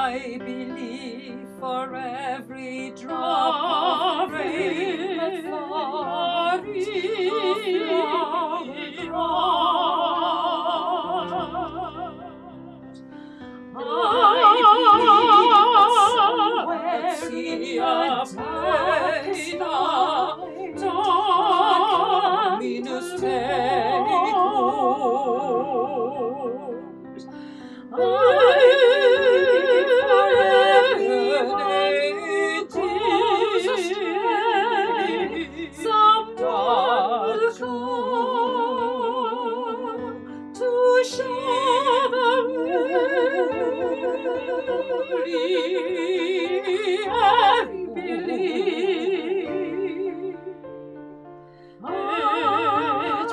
I believe for every drop of rain that falls, to show the way I believe. Et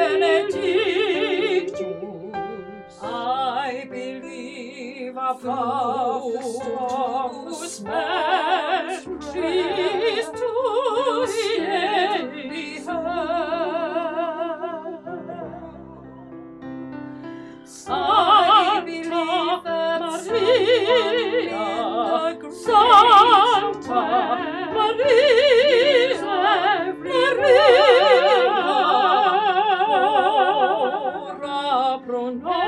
benedictus, I believe above the storms and trees to the end be heard. I believe that Santa Maria, ora pro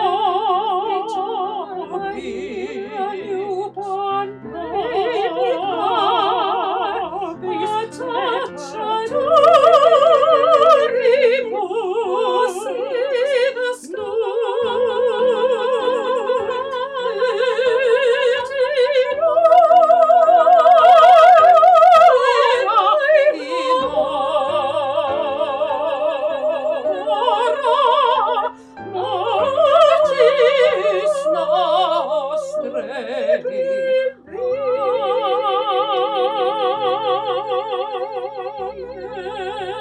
nobis newborn baby, Adoribus idus nostre